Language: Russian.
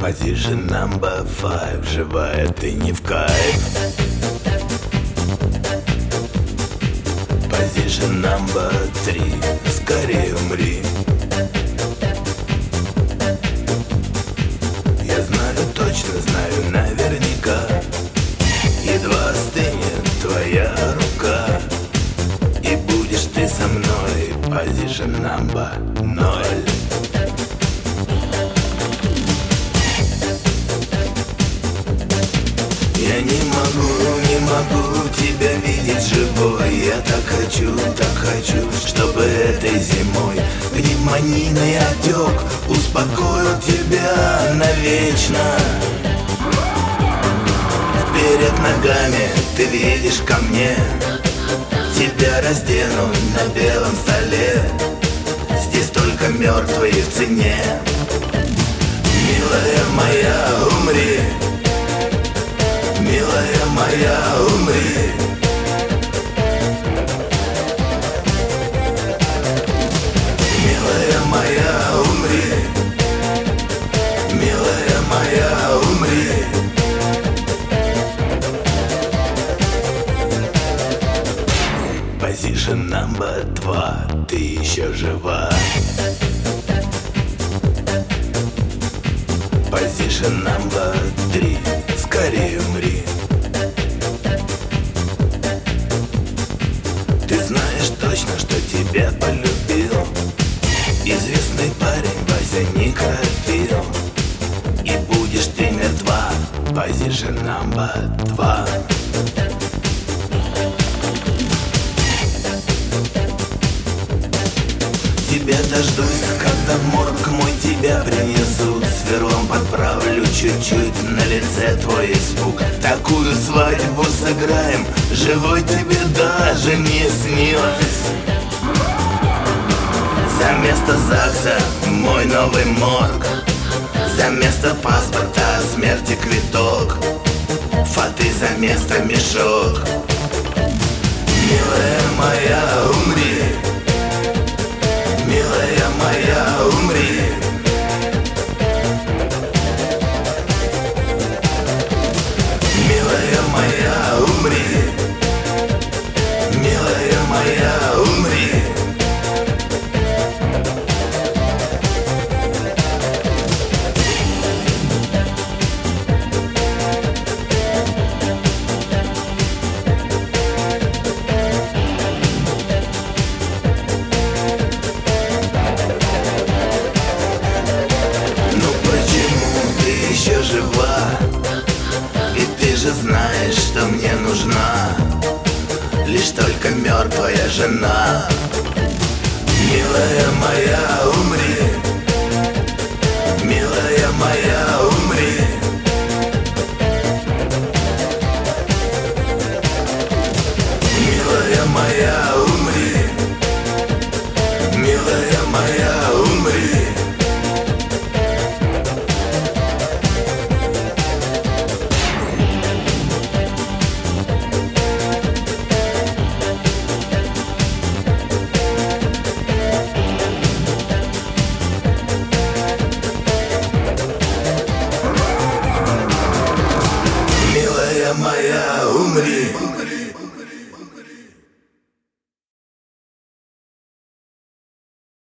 Position number 5, живая ты не в кайф. Position number 3, скорее умри. Я знаю, точно знаю, наверняка. Едва остынет твоя рука, и будешь ты со мной. Position number 0. Я не могу тебя видеть живой. Я так хочу, чтобы этой зимой пневмонийный отек успокоил тебя навечно. Перед ногами ты видишь ко мне, тебя разденут на белом столе. Здесь только мертвые в цене. Милая моя, умри. Милая моя, умри. Милая моя, умри. Милая моя, умри. Position number 2, ты еще жива. Position number 3, скорее умри. Ты знаешь точно, что тебя полюбил известный парень Вася Некрофил. И будешь ты мертва. Position number 2. Тебя дождусь, когда в морг мой тебя принесут. Сверлом подправлю чуть-чуть на лице твой испуг. Такую свадьбу сыграем, живой тебе даже не снилось. За место ЗАГСа мой новый морг. За место паспорта смерти квиток. Фаты за место мешок. Милая моя, умри. Милая моя, умри. Милая моя, умри. Милая моя, умри. Еще жива, и ты же знаешь, что мне нужна лишь только мертвая жена. Милая моя, умри. Милая моя, умри. Милая моя, умри. Милая моя, умри. Милая моя, умри.